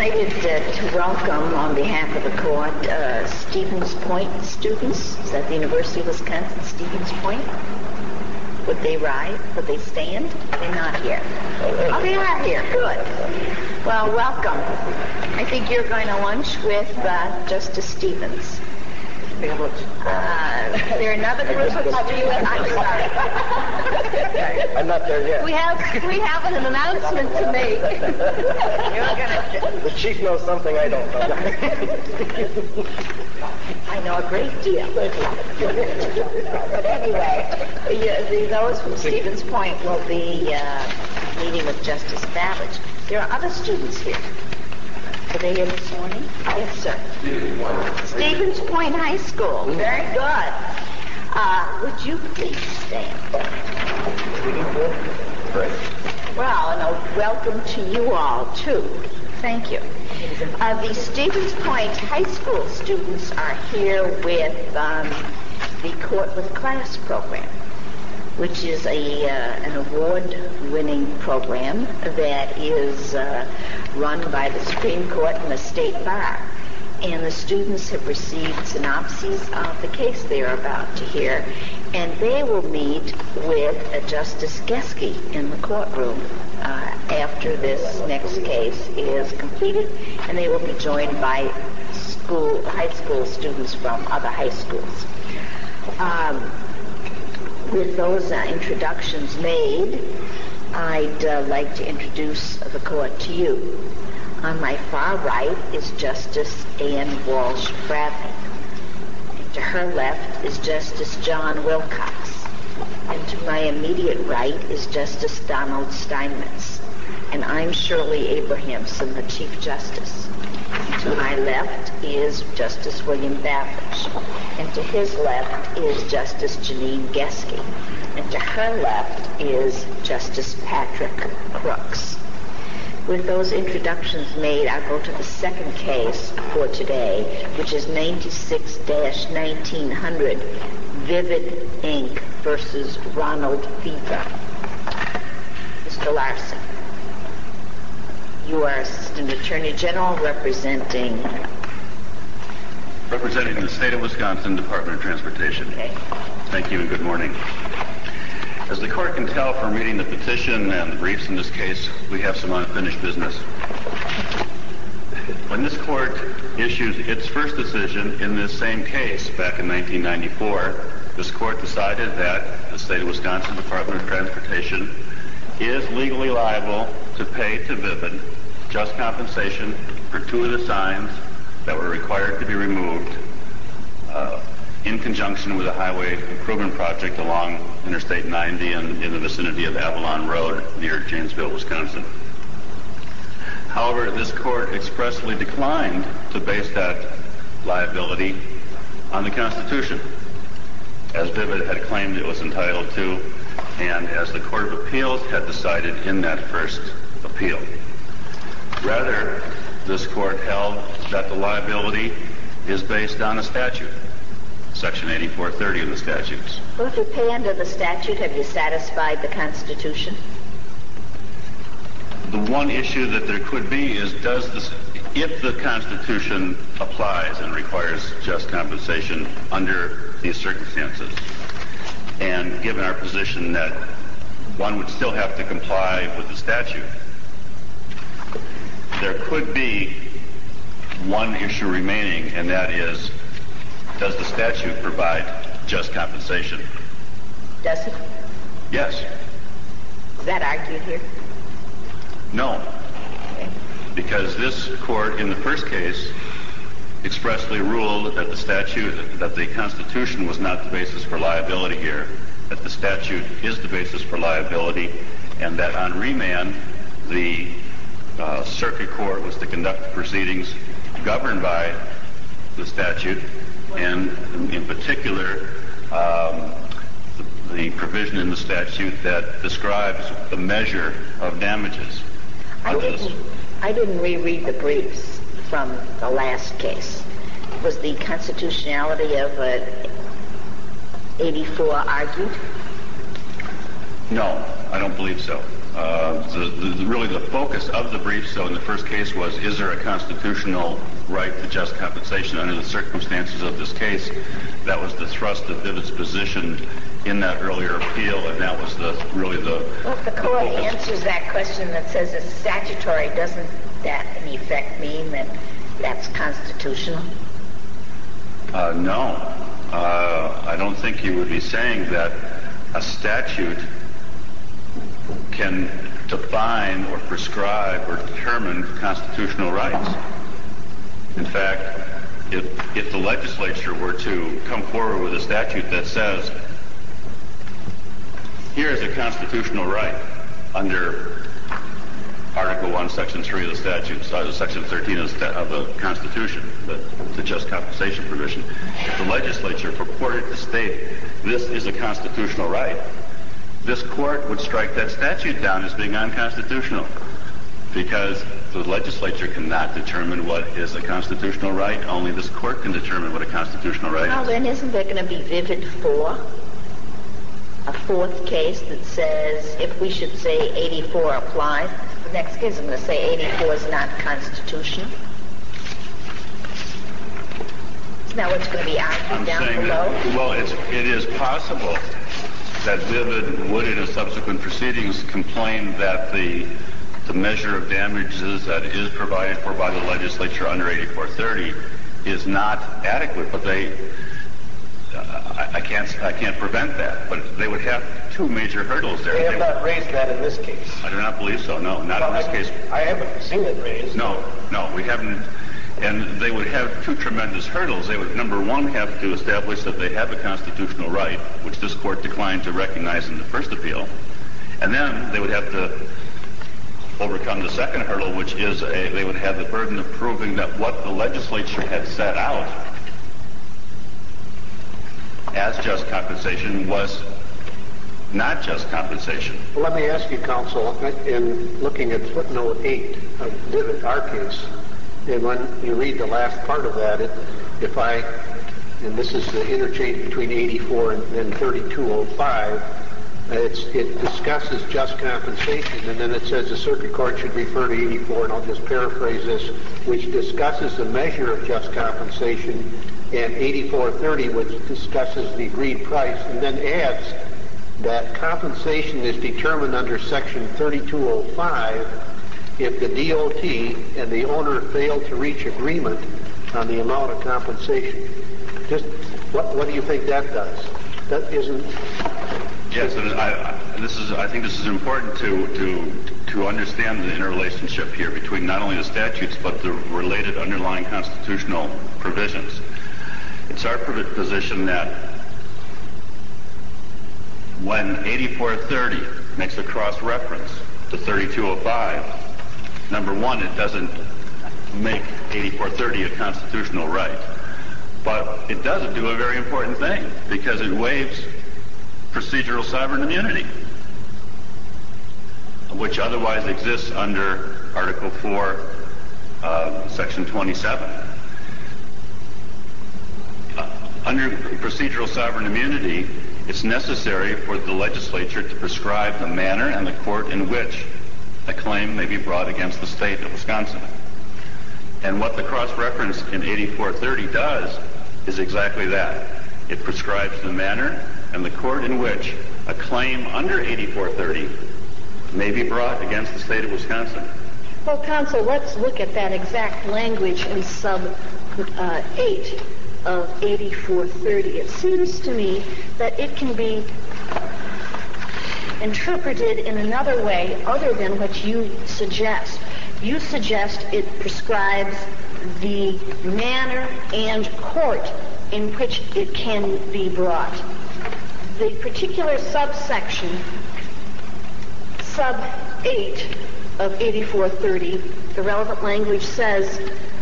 delighted to welcome on behalf of the court Stevens Point students. Is that the University of Wisconsin, Stevens Point? Would they ride? Would they stand? They're not here. Oh, they are here. Good. Well, welcome. I think you're going to lunch with Justice Stevens. There are another group of you. I'm sorry. I'm not there yet. We have an announcement to make. The chief knows something I don't know. I know a great deal. But anyway, those from Stevens Point will be meeting with Justice Babbage. There are other students here. Are they here this morning? Yes, sir. Stevens Point High School. Very good. Would you please stand? Well, and a welcome to you all, too. Thank you. The Stevens Point High School students are here with the Court with Class program, which is an award-winning program that is run by the Supreme Court and the State Bar. And the students have received synopses of the case they are about to hear, and they will meet with Justice Geske in the courtroom after this next case is completed, and they will be joined by high school students from other high schools. With those introductions made, I'd like to introduce the court to you. On my far right is Justice Ann Walsh Bradley. And to her left is Justice John Wilcox. And to my immediate right is Justice Donald Steinmetz. And I'm Shirley Abrahamson, the Chief Justice. To my left is Justice William Babbage. And to his left is Justice Janine Geske. And to her left is Justice Patrick Crooks. With those introductions made, I'll go to the second case for today, which is 96-1900, Vivid Inc. versus Ronald Fever. Mr. Larson, you are Assistant Attorney General representing the State of Wisconsin Department of Transportation. Okay. Thank you and good morning. As the court can tell from reading the petition and the briefs in this case, we have some unfinished business. When this court issued its first decision in this same case back in 1994, this court decided that the State of Wisconsin Department of Transportation is legally liable to pay to Vivid just compensation for two of the signs that were required to be removed in conjunction with a highway improvement project along Interstate 90 and in the vicinity of Avalon Road near Janesville, Wisconsin. However, this court expressly declined to base that liability on the Constitution, as Vivid had claimed it was entitled to, and as the Court of Appeals had decided in that first appeal. Rather, this court held that the liability is based on a statute, Section 8430 of the statutes. Well, if you pay under the statute, have you satisfied the Constitution? The one issue that there could be is if the Constitution applies and requires just compensation under these circumstances, and given our position that one would still have to comply with the statute, there could be one issue remaining, and that is, does the statute provide just compensation? Does it? Yes. Is that argued here? No. Okay. Because this court in the first case expressly ruled that the Constitution was not the basis for liability here, that the statute is the basis for liability, and that on remand the circuit court was to conduct the proceedings governed by the statute, and in particular the provision in the statute that describes the measure of damages. I didn't reread the briefs from the last case. Was the constitutionality of 84 argued? No, I don't believe so. Really the focus of the brief, so in the first case was, is there a constitutional right to just compensation under the circumstances of this case? That was the thrust of Vivid's position in that earlier appeal, and that was really the Well, if the court answers that question that says it's statutory, doesn't that in effect mean that that's constitutional? No. I don't think you would be saying that a statute can define or prescribe or determine constitutional rights. In fact, if the legislature were to come forward with a statute that says, here is a constitutional right under Article 1, Section 3 of the statute, Section 13 of the Constitution, the just compensation provision, if the legislature purported to state this is a constitutional right, this court would strike that statute down as being unconstitutional, because the legislature cannot determine what is a constitutional right. Only this court can determine what a constitutional right is. Well, then isn't there going to be Vivid 4? A fourth case that says if we should say 84 applies, the next case I'm going to say 84 is not constitutional. Isn't that what's going to be argued down below? Well, it is possible that Vivid would in a subsequent proceedings complain that the measure of damages that is provided for by the legislature under 8430 is not adequate, but I can't prevent that. But they would have two major hurdles there. They have not raised that in this case. I do not believe so. No, not in this case. I haven't seen it raised. No, we haven't. And they would have two tremendous hurdles. They would, number one, have to establish that they have a constitutional right, which this court declined to recognize in the first appeal. And then they would have to overcome the second hurdle, which is they would have the burden of proving that what the legislature had set out as just compensation was not just compensation. Well, let me ask you, counsel, in looking at footnote 8 of Vivid, our case, and when you read the last part of that, and this is the interchange between 84 and 3205, it discusses just compensation, and then it says the circuit court should refer to 84, and I'll just paraphrase this, which discusses the measure of just compensation, and 8430, which discusses the agreed price, and then adds that compensation is determined under Section 3205 if the DOT and the owner fail to reach agreement on the amount of compensation. Just what do you think that does? That isn't. Yes, I think this is important to understand the interrelationship here between not only the statutes but the related underlying constitutional provisions. It's our position that when 8430 makes a cross-reference to 3205, number one, it doesn't make 8430 a constitutional right. But it does do a very important thing, because it waives procedural sovereign immunity, which otherwise exists under Article 4, Section 27. Under procedural sovereign immunity, it's necessary for the legislature to prescribe the manner and the court in which a claim may be brought against the state of Wisconsin. And what the cross-reference in 8430 does is exactly that. It prescribes the manner and the court in which a claim under 8430 may be brought against the state of Wisconsin. Well, counsel, let's look at that exact language in sub 8 of 8430. It seems to me that it can be interpreted in another way other than what you suggest. You suggest it prescribes the manner and court in which it can be brought. The particular subsection, sub 8 of 8430, the relevant language says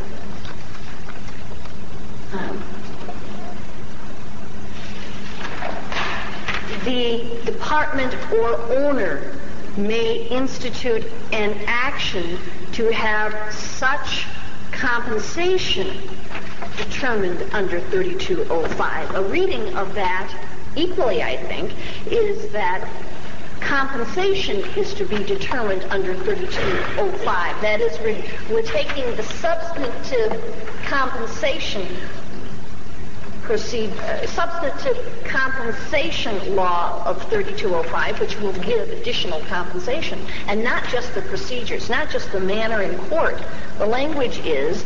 the department or owner may institute an action to have such compensation determined under 3205. A reading of that, equally I think, is that compensation is to be determined under 3205. That is, we're taking the substantive compensation substantive compensation law of 3205, which will give additional compensation, and not just the procedures, not just the manner in court. The language is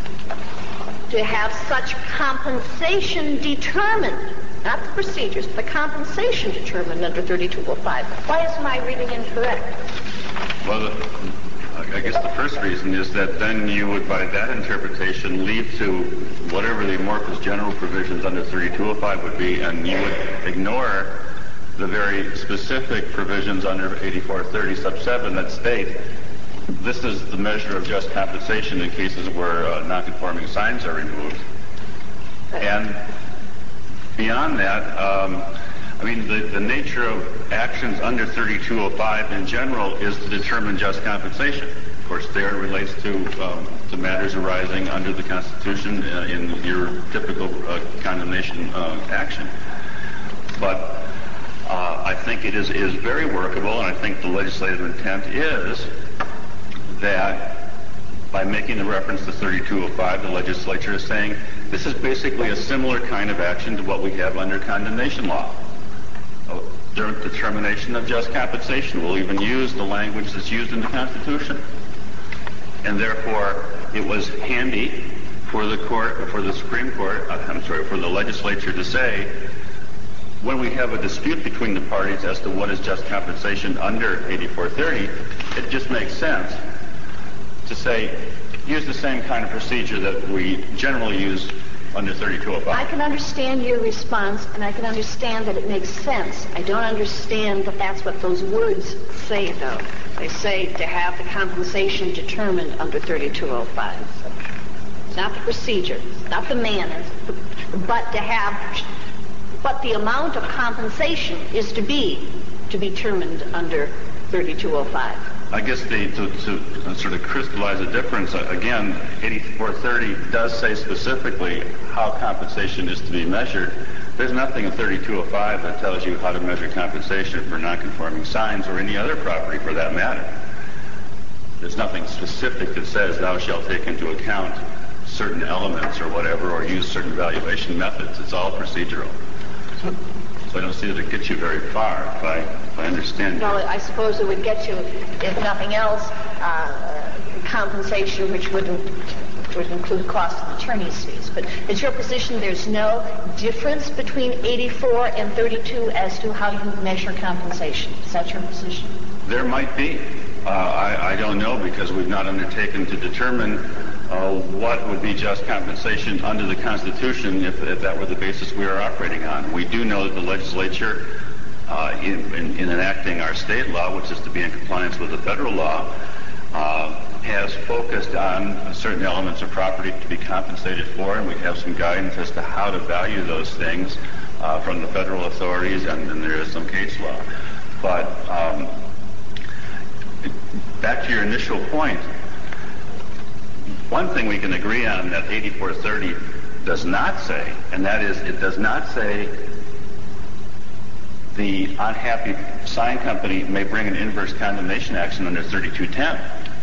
to have such compensation determined, not the procedures, the compensation determined under 3205. Why is my reading incorrect? Well, I guess the first reason is that then you would, by that interpretation, lead to whatever the amorphous general provisions under 3205 would be, and you would ignore the very specific provisions under 8430 sub 7 that state this is the measure of just compensation in cases where non-conforming signs are removed. And beyond that, the nature of actions under 3205 in general is to determine just compensation. Of course, there it relates to matters arising under the Constitution in your typical condemnation action. But I think it is very workable, and I think the legislative intent is that by making the reference to 3205, the legislature is saying this is basically a similar kind of action to what we have under condemnation law. Determination of just compensation. We'll even use the language that's used in the Constitution. And therefore, it was handy for the Supreme Court, for the legislature to say, when we have a dispute between the parties as to what is just compensation under 8430, it just makes sense to say, use the same kind of procedure that we generally use under 3205. I can understand your response, and I can understand that it makes sense. I don't understand that that's what those words say, though. They say to have the compensation determined under 3205. It's not the procedure, not the manner, but the amount of compensation is to be determined under 3205. I guess to sort of crystallize the difference, again, 8430 does say specifically how compensation is to be measured. There's nothing in 3205 that tells you how to measure compensation for non-conforming signs or any other property for that matter. There's nothing specific that says thou shalt take into account certain elements or whatever, or use certain valuation methods. It's all procedural. So I don't see that it gets you very far, if I understand. No, I suppose it would get you, if nothing else, compensation, which would include cost of attorney's fees. But it's your position there's no difference between 84 and 32 as to how you measure compensation. Is that your position? There might be. I don't know, because we've not undertaken to determine what would be just compensation under the Constitution if that were the basis we are operating on. We do know that the legislature, in enacting our state law, which is to be in compliance with the federal law, has focused on certain elements of property to be compensated for, and we have some guidance as to how to value those things from the federal authorities, and then there is some case law. But back to your initial point, one thing we can agree on that 8430 does not say, and that is it does not say the unhappy sign company may bring an inverse condemnation action under 3210.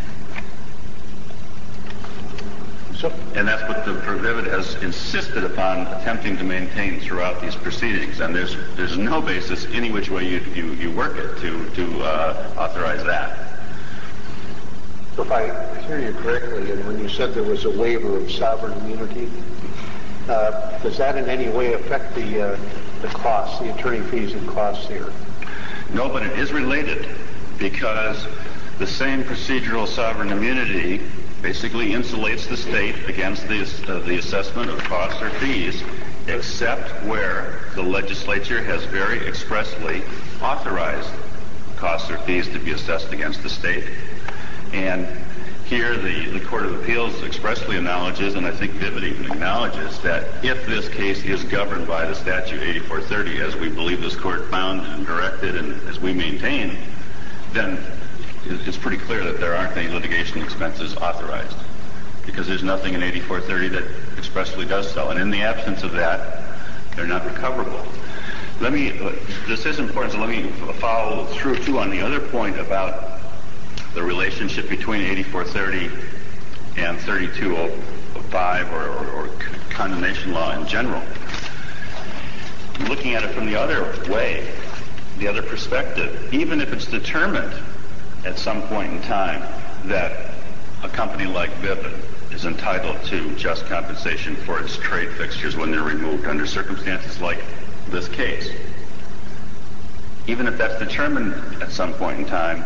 And that's what the prohibit has insisted upon attempting to maintain throughout these proceedings. And there's no basis any which way you work it to authorize that. If I hear you correctly, and when you said there was a waiver of sovereign immunity, does that in any way affect the costs, the attorney fees and costs here? No, but it is related, because the same procedural sovereign immunity basically insulates the state against the assessment of costs or fees, except where the legislature has very expressly authorized costs or fees to be assessed against the state. And here the Court of Appeals expressly acknowledges, and I think Vivid even acknowledges, that if this case is governed by the statute 8430, as we believe this court found and directed and as we maintain, then it's pretty clear that there aren't any litigation expenses authorized, because there's nothing in 8430 that expressly does so. And in the absence of that, they're not recoverable. This is important, so let me follow through too on the other point about the relationship between 8430 and 3205 or condemnation law in general. Looking at it from the other way, the other perspective, even if it's determined at some point in time that a company like Vivid is entitled to just compensation for its trade fixtures when they're removed under circumstances like this case, even if that's determined at some point in time,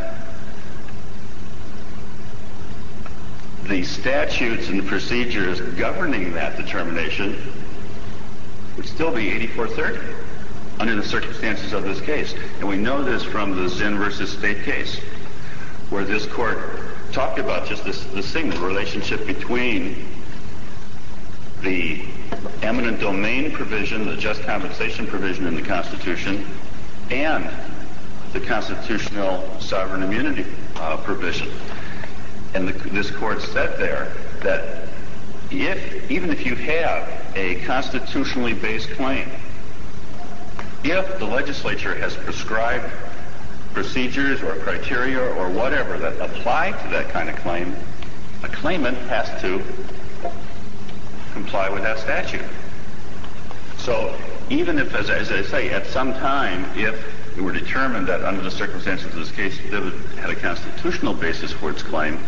the statutes and the procedures governing that determination would still be 8430 under the circumstances of this case. And we know this from the Zinn versus State case, where this court talked about just this thing, the relationship between the eminent domain provision, the just compensation provision in the Constitution, and the constitutional sovereign immunity provision. And this court said there that even if you have a constitutionally based claim, if the legislature has prescribed procedures or criteria or whatever that apply to that kind of claim, a claimant has to comply with that statute. So even if, as I say, at some time, if it were determined that under the circumstances of this case, it had a constitutional basis for its claim,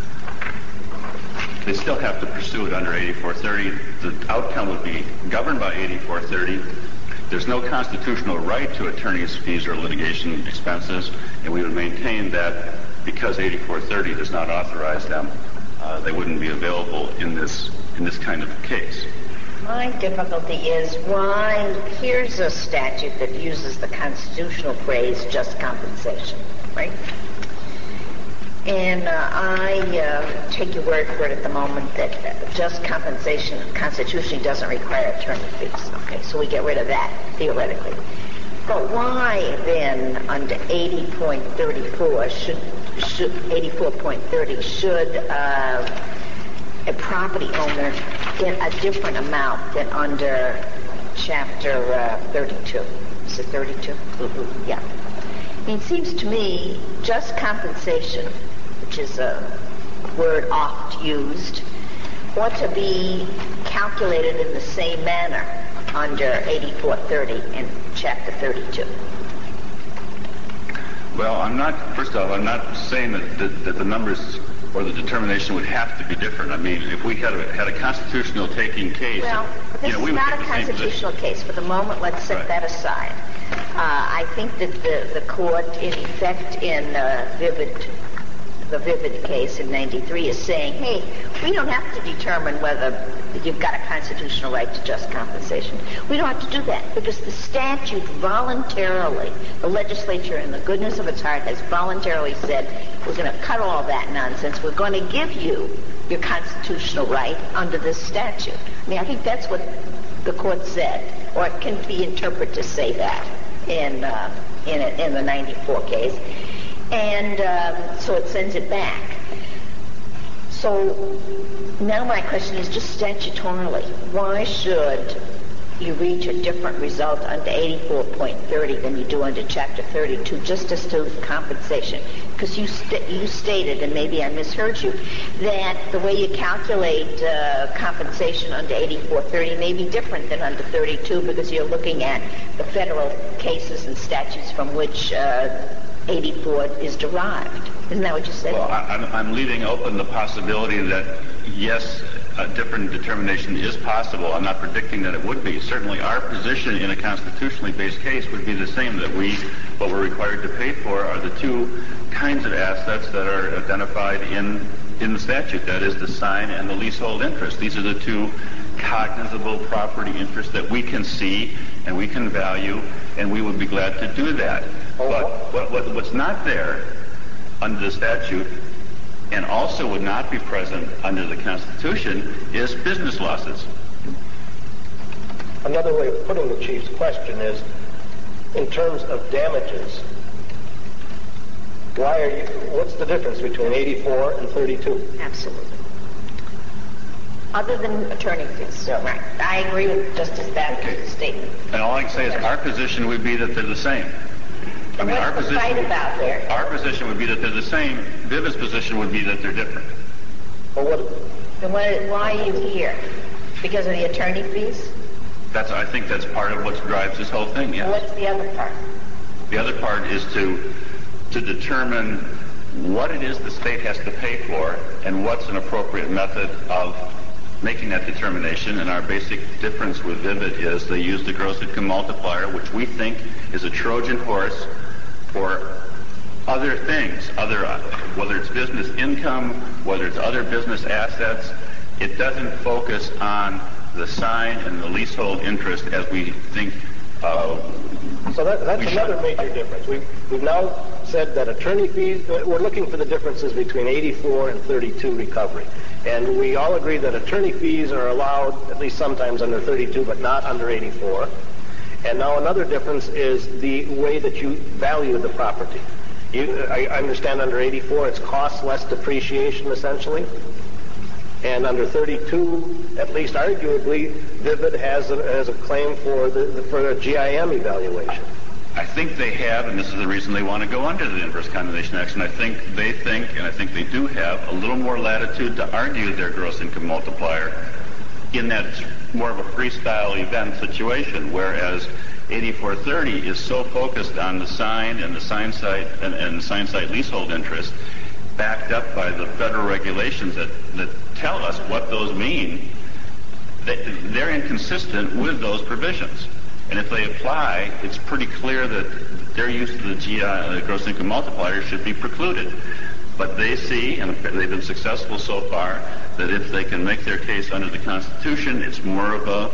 they still have to pursue it under 8430. The outcome would be governed by 8430. There's no constitutional right to attorney's fees or litigation expenses, and we would maintain that because 8430 does not authorize them, they wouldn't be available in this kind of case. My difficulty is why here's a statute that uses the constitutional phrase just compensation, right? And I take your word for it at the moment that just compensation constitutionally doesn't require attorney fees. Okay, so we get rid of that, theoretically. But why then, under 80.34, should 84.30, should a property owner get a different amount than under Chapter 32? Is it 32? Mm-hmm. Yeah. I mean, it seems to me just compensation, which is a word oft used, ought to be calculated in the same manner under 8430 in Chapter 32. Well, I'm not saying that the numbers or the determination would have to be different. I mean, if we had a constitutional taking case, well, this is not a constitutional case. For the moment, let's set that aside. I think that the court, in effect, in the Vivid case in 93 is saying, hey, we don't have to determine whether you've got a constitutional right to just compensation. We don't have to do that because the statute voluntarily, the legislature in the goodness of its heart has voluntarily said, we're going to cut all that nonsense. We're going to give you your constitutional right under this statute. I mean, I think that's what the court said, or it can be interpreted to say that in the 94 case. And so it sends it back. So now my question is just statutorily, why should you reach a different result under 84.30 than you do under Chapter 32 just as to compensation? Because you stated, and maybe I misheard you, that the way you calculate compensation under 84.30 may be different than under 32 because you're looking at the federal cases and statutes from which 84 is derived. Isn't that what you said? Well, I'm leaving open the possibility that, yes, a different determination is possible. I'm not predicting that it would be. Certainly our position in a constitutionally based case would be the same, that what we're required to pay for are the two kinds of assets that are identified in the statute. That is the sign and the leasehold interest. These are the two cognizable property interests that we can see and we can value, and we would be glad to do that. But what's not there under the statute and also would not be present under the Constitution is business losses. Another way of putting the Chief's question is, in terms of damages, what's the difference between 84 and 32? Absolutely. other than attorney fees. Yeah. Right. I agree with Justice Babcock's statement. And all I can say is our position would be that they're the same. I mean, What's the fight about there? Our position would be that they're the same. Vivid's position would be that they're different. Well, Then why are you here? Because of the attorney fees? I think that's part of what drives this whole thing, yes. What's the other part? The other part is to determine what it is the state has to pay for and what's an appropriate method of making that determination. And our basic difference with Vivid is they use the gross income multiplier, which we think is a Trojan horse for other things, whether it's business income, whether it's other business assets. It doesn't focus on the sign and the leasehold interest as we think. so that's another major difference. We've now said that attorney fees, we're looking for the differences between 84 and 32 recovery. And we all agree that attorney fees are allowed at least sometimes under 32, but not under 84. And now another difference is the way that you value the property. I understand under 84 it's cost less depreciation essentially. And under 32, at least arguably, Vivid has a claim for a GIM evaluation. I think they have, and this is the reason they want to go under the inverse condemnation action. I think they do have a little more latitude to argue their gross income multiplier in that it's more of a freestyle event situation, whereas 8430 is so focused on the sign and the sign site and the sign site leasehold interest, backed up by the federal regulations that tell us what those mean. They're inconsistent with those provisions. And if they apply, it's pretty clear that their use of the gross income multiplier should be precluded. But they see, and they've been successful so far, that if they can make their case under the Constitution, it's more of a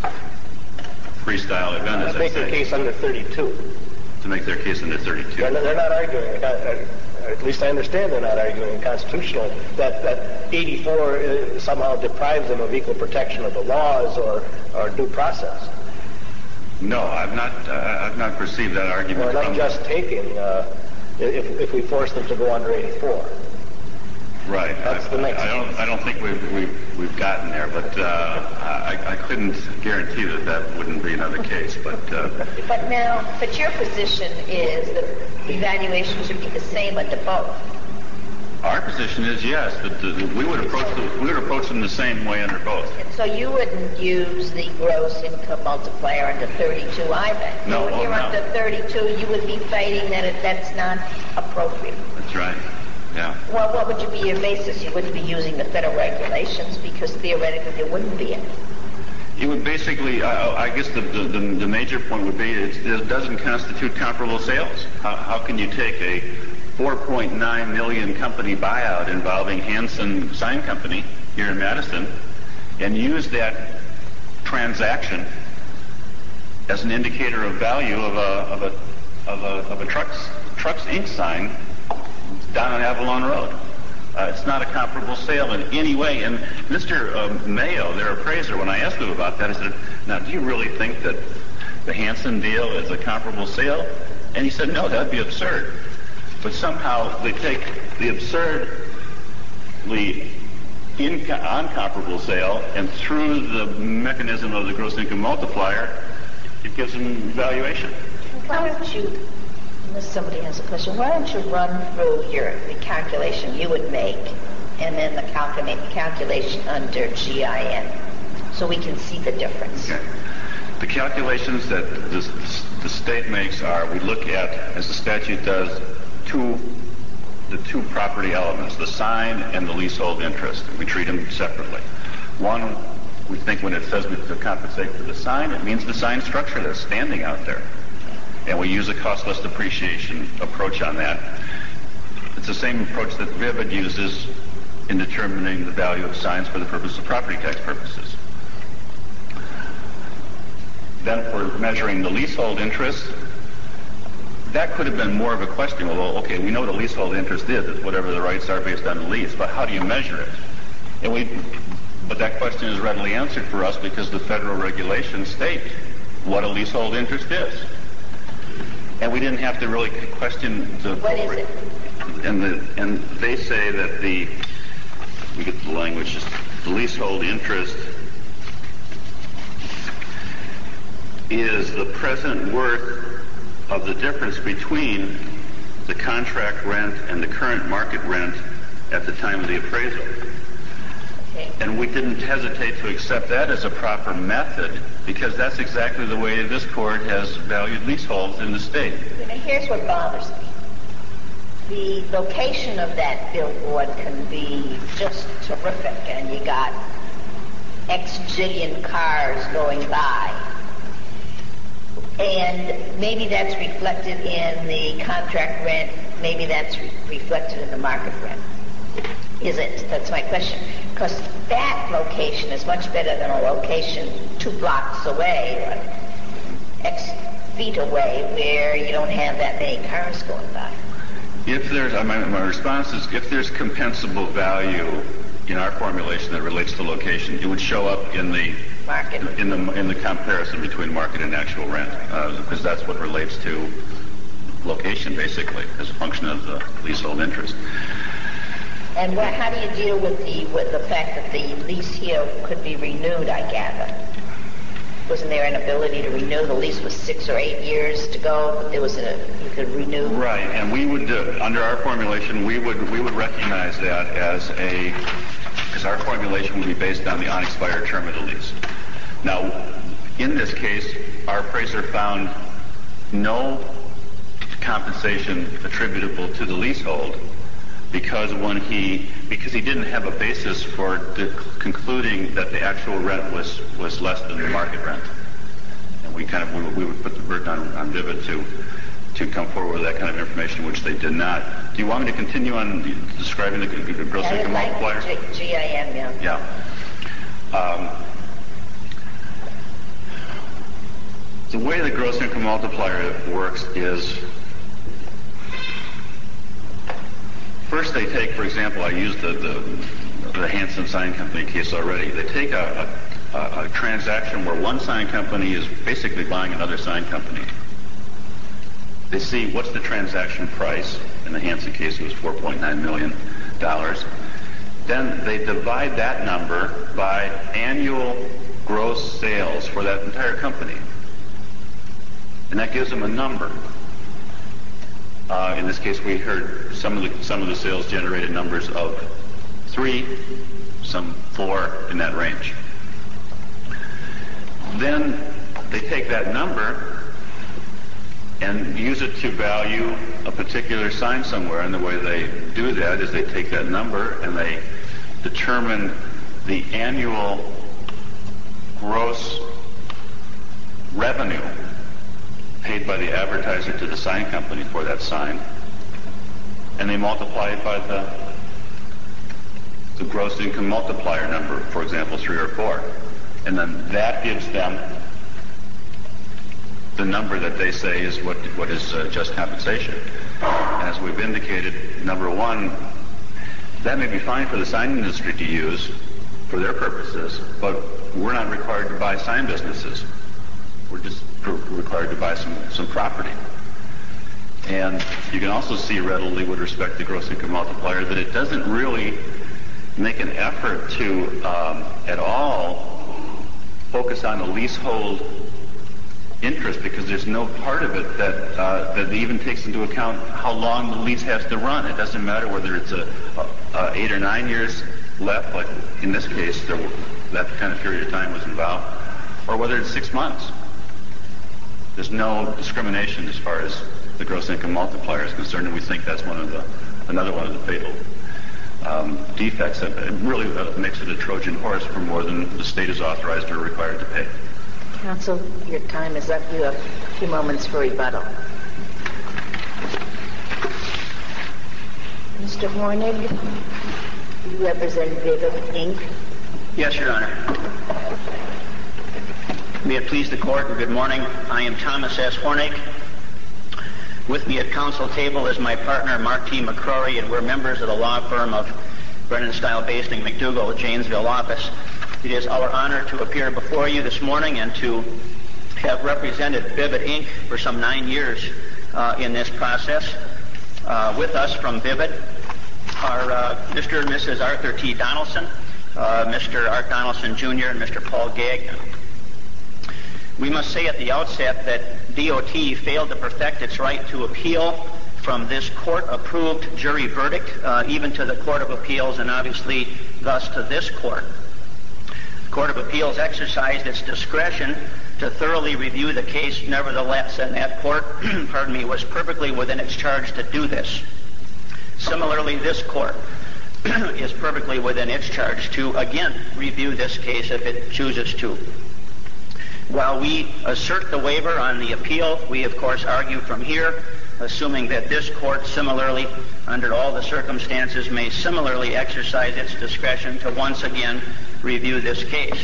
freestyle event, as I say. To make their case under 32. To make their case under 32. They're not arguing, at least I understand they're not arguing constitutional, that 84 somehow deprives them of equal protection of the laws or due process. No, I've not perceived that argument. Or not just taking, if we force them to go under 84. Right. That's the next. I don't think we've gotten there, but I couldn't guarantee that wouldn't be another case. But your position is that the evaluation should be the same under both. Our position is yes, that we would approach them the same way under both. And so you wouldn't use the gross income multiplier under 32 either. No. When you're under 32, you would be fighting that that's not appropriate. That's right. Yeah. Well, what would be your basis? You wouldn't be using the federal regulations because theoretically there wouldn't be any. You would basically, I guess the major point would be it doesn't constitute comparable sales. How can you take a 4.9 million company buyout involving Hanson Sign Company here in Madison and use that transaction as an indicator of value of a Trucks Inc. sign down on Avalon Road? It's not a comparable sale in any way. And Mr. Mayo, their appraiser, when I asked him about that, I said, now, do you really think that the Hanson deal is a comparable sale? And he said, no, that would be absurd. But somehow they take the absurdly uncomparable sale, and through the mechanism of the gross income multiplier, it gives them valuation. Why don't you, unless somebody has a question, why don't you run through the calculation you would make and then the calculation under GIN so we can see the difference. Okay. The calculations that the state makes are, we look at, as the statute does, the two property elements, the sign and the leasehold interest. We treat them separately. One, we think when it says to compensate for the sign, it means the sign structure that's standing out there. And we use a cost-less depreciation approach on that. It's the same approach that Vivid uses in determining the value of signs for the purpose of property tax purposes. Then for measuring the leasehold interest, that could have been more of a question. Well, okay, we know what a leasehold interest is. It's whatever the rights are based on the lease, but how do you measure it? But that question is readily answered for us because the federal regulations state what a leasehold interest is. And we didn't have to really question the... What is it? And they say that we get the language just the leasehold interest is the present worth of the difference between the contract rent and the current market rent at the time of the appraisal. Okay. And we didn't hesitate to accept that as a proper method because that's exactly the way this court has valued leaseholds in the state. Now, here's what bothers me. The location of that billboard can be just terrific, and you got X jillion cars going by. And maybe that's reflected in the contract rent, maybe that's reflected in the market rent. Is it? That's my question. Because that location is much better than a location 2 blocks away, or X feet away, where you don't have that many cars going by. If there's, my response is, if there's compensable value in our formulation that relates to location, it would show up in the market, in the comparison between market and actual rent, because that's what relates to location, basically, as a function of the leasehold interest. And how do you deal with the fact that the lease here could be renewed, I gather? Wasn't there an ability to renew? The lease was 6 or 8 years to go, but you could renew. Right, and we would, under our formulation, we would recognize that as because our formulation would be based on the unexpired term of the lease. Now, in this case, our appraiser found no compensation attributable to the leasehold because he didn't have a basis for concluding that the actual rent was less than the market rent. And we would put the burden on Vivid to come forward with that kind of information, which they did not. Do you want me to continue on describing the gross income multiplier? GIM, yeah. Yeah. The way the gross income multiplier works is, first they take, for example, I used the Hanson Sign Company case already. They take a transaction where one sign company is basically buying another sign company. They see what's the transaction price. In the Hanson case, it was $4.9 million. Then they divide that number by annual gross sales for that entire company. And that gives them a number. In this case, we heard some of the sales generated numbers of 3, some 4, in that range. Then they take that number and use it to value a particular sign somewhere. And the way they do that is they take that number and they determine the annual gross revenue paid by the advertiser to the sign company for that sign, and they multiply it by the gross income multiplier number, for example, 3 or 4. And then that gives them the number that they say is what is just compensation. And as we've indicated, number one, that may be fine for the sign industry to use for their purposes, but we're not required to buy sign businesses. We're just required to buy some property. And you can also see readily with respect to gross income multiplier that it doesn't really make an effort to at all focus on the leasehold interest, because there's no part of it that even takes into account how long the lease has to run. It doesn't matter whether it's 8 or 9 years left, like in this case, that kind of period of time was involved, or whether it's 6 months. There's no discrimination as far as the gross income multiplier is concerned, and we think that's another one of the fatal defects. That it really makes it a Trojan horse for more than the state is authorized or required to pay. Counsel, your time is up. You have a few moments for rebuttal. Mr. Hornig, you represent Vivid, Inc.? Yes, Your Honor. May it please the Court, and good morning. I am Thomas S. Hornig. With me at counsel table is my partner, Mark T. McCrory, and we're members of the law firm of Brennan Style Basting McDougall, Janesville office. It is our honor to appear before you this morning and to have represented Vivid, Inc. for some 9 years in this process. With us from Vivid are Mr. and Mrs. Arthur T. Donaldson, Mr. Art Donaldson Jr. and Mr. Paul Gagnon. We must say at the outset that DOT failed to perfect its right to appeal from this court-approved jury verdict, even to the Court of Appeals, and obviously thus to this court. The Court of Appeals exercised its discretion to thoroughly review the case nevertheless, and that court, was perfectly within its charge to do this. Similarly, this court is perfectly within its charge to, again, review this case if it chooses to. While we assert the waiver on the appeal, we, of course, argue from here, assuming that this court similarly, under all the circumstances, may similarly exercise its discretion to once again review this case.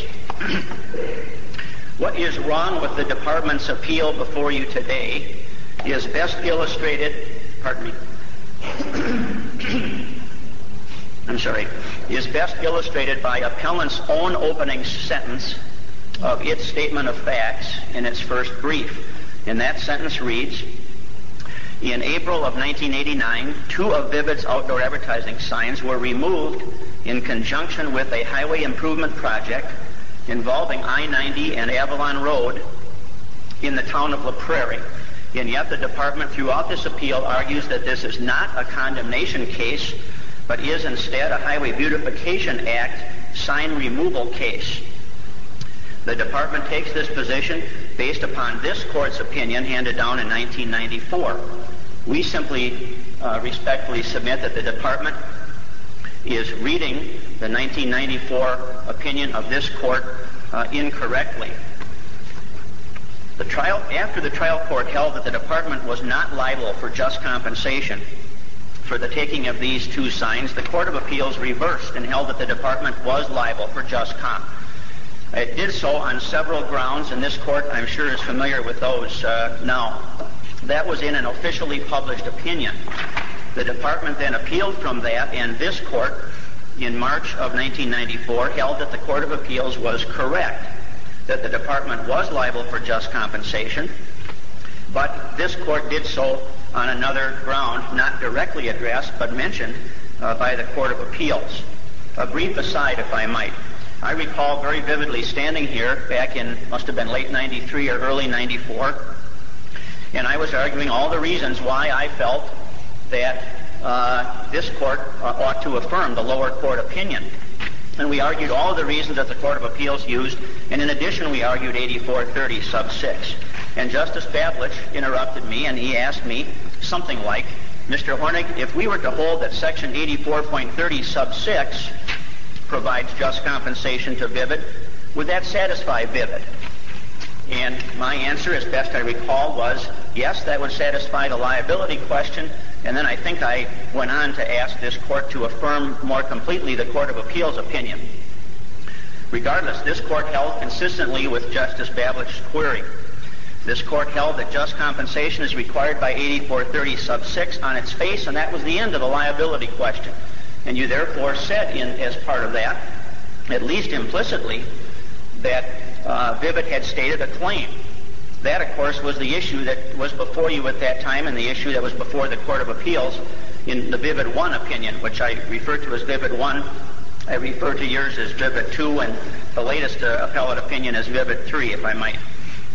What is wrong with the Department's appeal before you today is best illustrated, is best illustrated by appellant's own opening sentence of its statement of facts in its first brief. And that sentence reads, in April of 1989, 2 of Vivid's outdoor advertising signs were removed in conjunction with a highway improvement project involving I-90 and Avalon Road in the town of La Prairie. And yet the Department throughout this appeal argues that this is not a condemnation case, but is instead a Highway Beautification Act sign removal case. The Department takes this position based upon this court's opinion handed down in 1994. We simply respectfully submit that the Department is reading the 1994 opinion of this court incorrectly. After the trial court held that the Department was not liable for just compensation for the taking of these 2 signs, the Court of Appeals reversed and held that the Department was liable for just comp. It did so on several grounds, and this court, I'm sure, is familiar with those now. That was in an officially published opinion. The Department then appealed from that, and this court, in March of 1994, held that the Court of Appeals was correct, that the Department was liable for just compensation, but this court did so on another ground, not directly addressed, but mentioned by the Court of Appeals. A brief aside, if I might. I recall very vividly standing here back in, must have been late 93 or early 94, and I was arguing all the reasons why I felt that this court ought to affirm the lower court opinion. And we argued all the reasons that the Court of Appeals used, and in addition we argued 8430 sub 6. And Justice Bablich interrupted me, and he asked me something like, Mr. Hornig, if we were to hold that section 84.30 sub 6 provides just compensation to Vivid, would that satisfy Vivid? And my answer, as best I recall, was yes, that would satisfy the liability question. And then I think I went on to ask this court to affirm more completely the Court of Appeals opinion. Regardless, this court held consistently with Justice Bablich's query. This court held that just compensation is required by 8430 sub 6 on its face, and that was the end of the liability question. And you therefore said, as part of that, at least implicitly, that Vivid had stated a claim. That, of course, was the issue that was before you at that time, and the issue that was before the Court of Appeals in the Vivid 1 opinion, which I refer to as Vivid 1. I refer to yours as Vivid 2, and the latest appellate opinion as Vivid 3, if I might.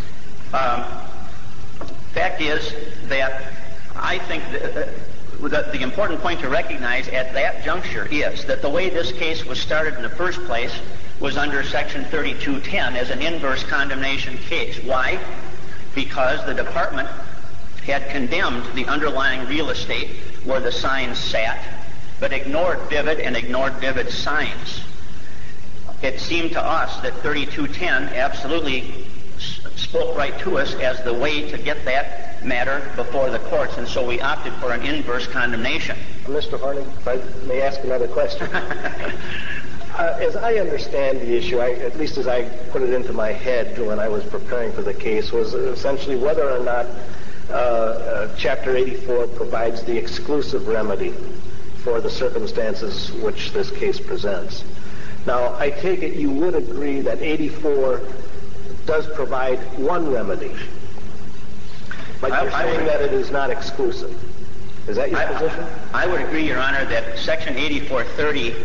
Fact is that I think that the important point to recognize at that juncture is that the way this case was started in the first place was under Section 3210 as an inverse condemnation case. Why? Because the Department had condemned the underlying real estate where the signs sat, but ignored Vivid and ignored Vivid's signs. It seemed to us that 3210 absolutely spoke right to us as the way to get that matter before the courts, and so we opted for an inverse condemnation. Mr. Hornig, if I may ask another question. As I understand the issue, at least as I put it into my head when I was preparing for the case, was essentially whether or not Chapter 84 provides the exclusive remedy for the circumstances which this case presents. Now, I take it you would agree that 84 does provide one remedy, but you're saying that it is not exclusive. Is that your position? I would agree, Your Honor, that Section 8430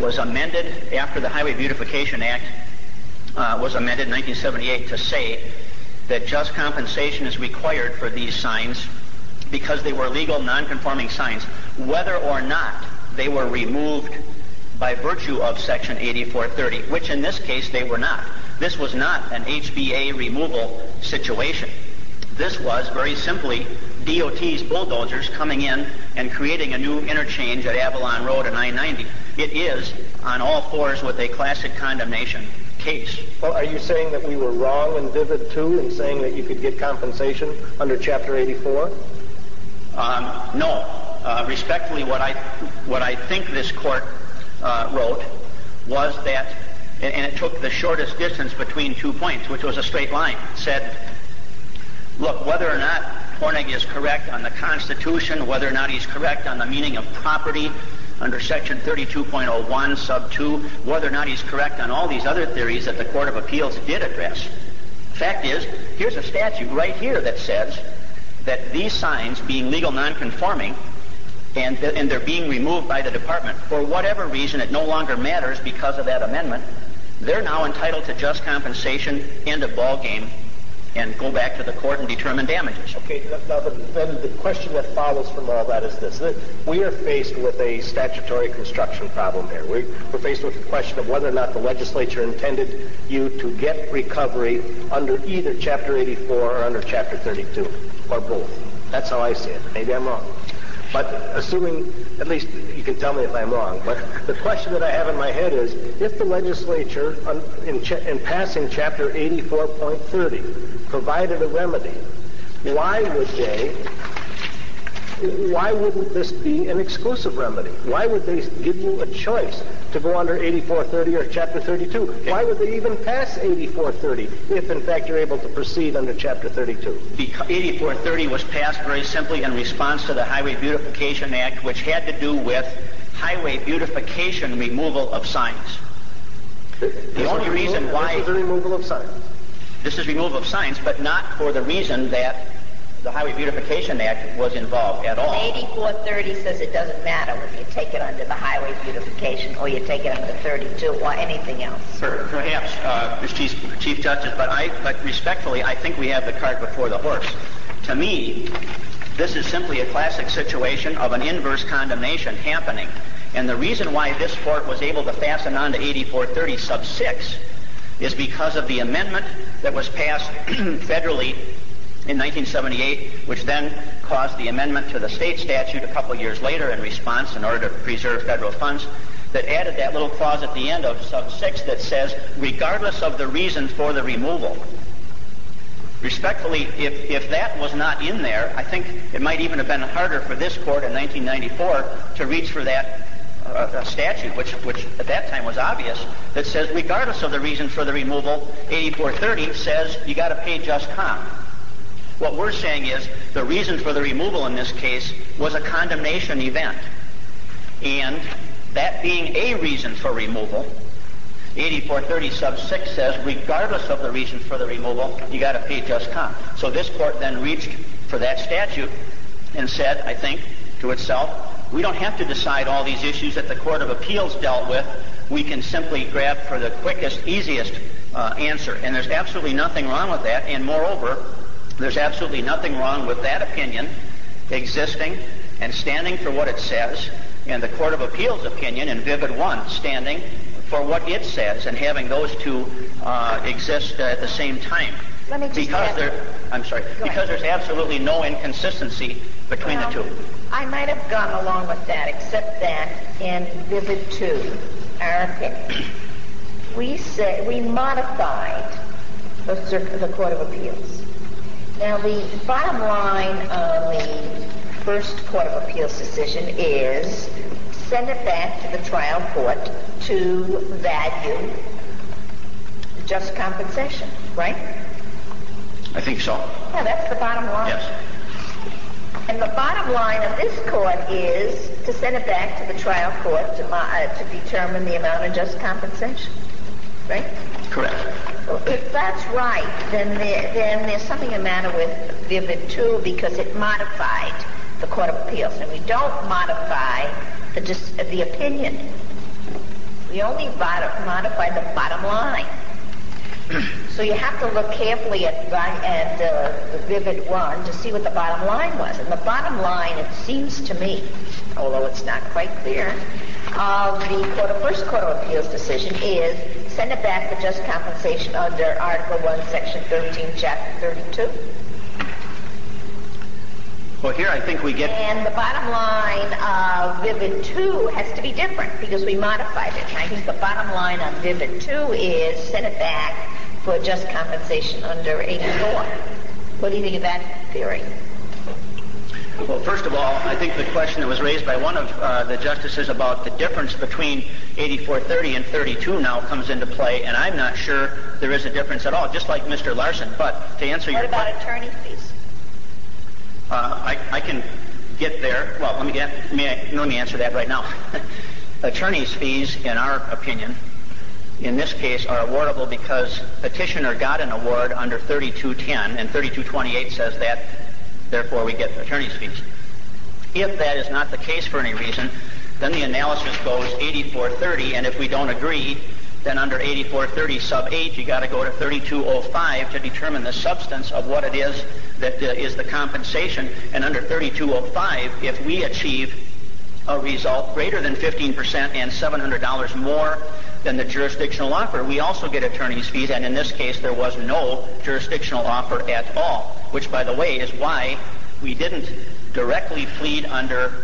was amended after the Highway Beautification Act was amended in 1978 to say that just compensation is required for these signs because they were legal non-conforming signs, whether or not they were removed by virtue of Section 8430, which in this case they were not. This was not an HBA removal situation. This was very simply DOT's bulldozers coming in and creating a new interchange at Avalon Road and I-90. It is on all fours with a classic condemnation case. Well, are you saying that we were wrong in Vivid 2 in saying that you could get compensation under Chapter 84? No. Respectfully, what I think this court wrote was that, and it took the shortest distance between 2 points, which was a straight line. It said, look, whether or not Hornig is correct on the Constitution, whether or not he's correct on the meaning of property under Section 32.01, sub 2, whether or not he's correct on all these other theories that the Court of Appeals did address. Fact is, here's a statute right here that says that these signs, being legal non-conforming, and they're being removed by the department, for whatever reason, it no longer matters because of that amendment, they're now entitled to just compensation, end of ball game, and go back to the court and determine damages. Okay, now then the question that follows from all that is this. We are faced with a statutory construction problem here. We're faced with the question of whether or not the legislature intended you to get recovery under either Chapter 84 or under Chapter 32, or both. That's how I see it. Maybe I'm wrong. But assuming, at least you can tell me if I'm wrong, but the question that I have in my head is, if the legislature, in passing Chapter 84.30, provided a remedy, why wouldn't this be an exclusive remedy? Why would they give you a choice to go under 8430 or Chapter 32? Why would they even pass 8430 if, in fact, you're able to proceed under Chapter 32? Because 8430 was passed very simply in response to the Highway Beautification Act, which had to do with highway beautification removal of signs. The only reason why... This is the removal of signs. This is removal of signs, but not for the reason that the Highway Beautification Act was involved at all. 8430 says it doesn't matter whether you take it under the Highway Beautification or you take it under 32 or anything else. Perhaps, Mr. Chief Justice, but respectfully, I think we have the cart before the horse. To me, this is simply a classic situation of an inverse condemnation happening. And the reason why this court was able to fasten on to 8430 sub 6 is because of the amendment that was passed federally in 1978, which then caused the amendment to the state statute a couple years later in response in order to preserve federal funds, that added that little clause at the end of sub 6 that says, regardless of the reason for the removal. Respectfully, if that was not in there, I think it might even have been harder for this court in 1994 to reach for that statute, which at that time was obvious, that says regardless of the reason for the removal, 8430 says you got to pay just comp. What we're saying is the reason for the removal in this case was a condemnation event. And that being a reason for removal, 8430 sub 6 says regardless of the reason for the removal, you got to pay just comp. So this court then reached for that statute and said, I think, to itself, we don't have to decide all these issues that the Court of Appeals dealt with. We can simply grab for the quickest, easiest answer. And there's absolutely nothing wrong with that. And moreover, there's absolutely nothing wrong with that opinion existing and standing for what it says, and the Court of Appeals opinion in Vivid 1 standing for what it says, and having those two exist at the same time. Let me just because there's absolutely no inconsistency between the two. I might have gone along with that, except that in Vivid 2, our opinion, we modified the Court of Appeals. Now, the bottom line on the first Court of Appeals decision is send it back to the trial court to value just compensation, right? I think so. Yeah, that's the bottom line. Yes. And the bottom line of this court is to send it back to the trial court to determine the amount of just compensation, right? Correct. Well, if that's right, then there's something the matter with Vivid 2 because it modified the Court of Appeals, and we don't modify the opinion. We only modified the bottom line. So you have to look carefully at the Vivid 1 to see what the bottom line was. And the bottom line, it seems to me, although it's not quite clear, of the First Court of Appeals decision is send it back for just compensation under Article 1, Section 13, Chapter 32. Well, here I think we get... And the bottom line of Vivid 2 has to be different because we modified it. And I think the bottom line on Vivid 2 is send it back for just compensation under 84. What do you think of that theory? Well, first of all, I think the question that was raised by one of the justices about the difference between 8430 and 32 now comes into play, and I'm not sure there is a difference at all, just like Mr. Larson. But to answer your question... What about attorney fees? I can get there. Well, let me answer that right now. Attorney's fees, in our opinion, in this case, are awardable because petitioner got an award under 3210, and 3228 says that, therefore we get attorney's fees. If that is not the case for any reason, then the analysis goes 8430, and if we don't agree, then under 8430 sub 8, you got to go to 3205 to determine the substance of what it is that is the compensation. And under 3205, if we achieve a result greater than 15% and $700 more than the jurisdictional offer, we also get attorney's fees. And in this case, there was no jurisdictional offer at all, which, by the way, is why we didn't directly plead under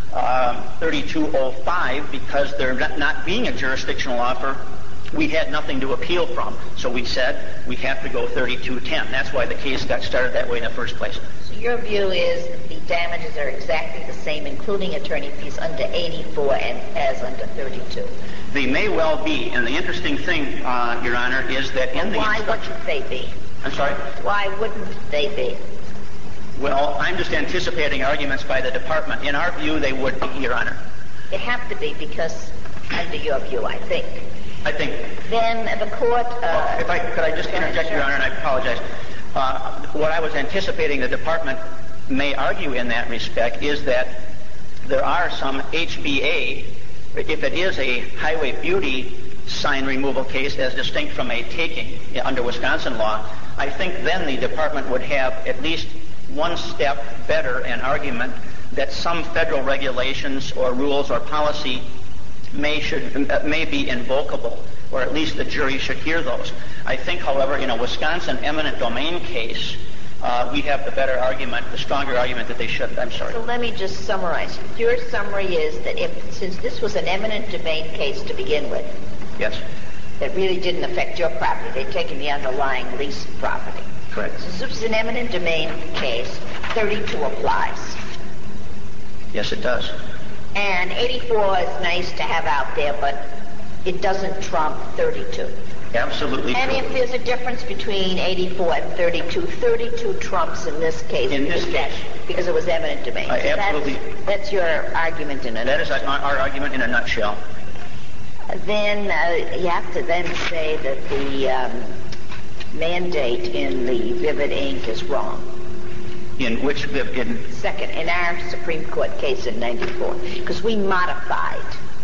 3205, because there not being a jurisdictional offer, we had nothing to appeal from. So we said we have to go 3210. That's why the case got started that way in the first place. So your view is that the damages are exactly the same, including attorney fees under 84 and as under 32? They may well be. And the interesting thing, Your Honor, is that in the... Why wouldn't they be? I'm sorry? Why wouldn't they be? Well, I'm just anticipating arguments by the department. In our view, they would be, Your Honor. They have to be because, under your view, I think. Then the court... could I just interject, sure. Your Honor, and I apologize. What I was anticipating the department may argue in that respect is that there are some HBA, if it is a highway beauty sign removal case as distinct from a taking under Wisconsin law, I think then the department would have at least one step better an argument that some federal regulations or rules or policy may be invocable, or at least the jury should hear those. I think, however, in a Wisconsin eminent domain case, we have the better argument, the stronger argument that they shouldn't. I'm sorry. So let me just summarize. Your summary is that since this was an eminent domain case to begin with, yes, that really didn't affect your property. They'd taken the underlying leased property. Correct. Since this was an eminent domain case, 32 applies. Yes, it does. And 84 is nice to have out there, but it doesn't trump 32. Absolutely and true. If there's a difference between 84 and 32, 32 trumps in this case. In this case. Because it was eminent domain. So absolutely. That's your argument in a nutshell. That is our argument in a nutshell. Then you have to then say that the mandate in the Vivid Inc. is wrong. In which Vivid? Second, in our Supreme Court case in 94, because we modified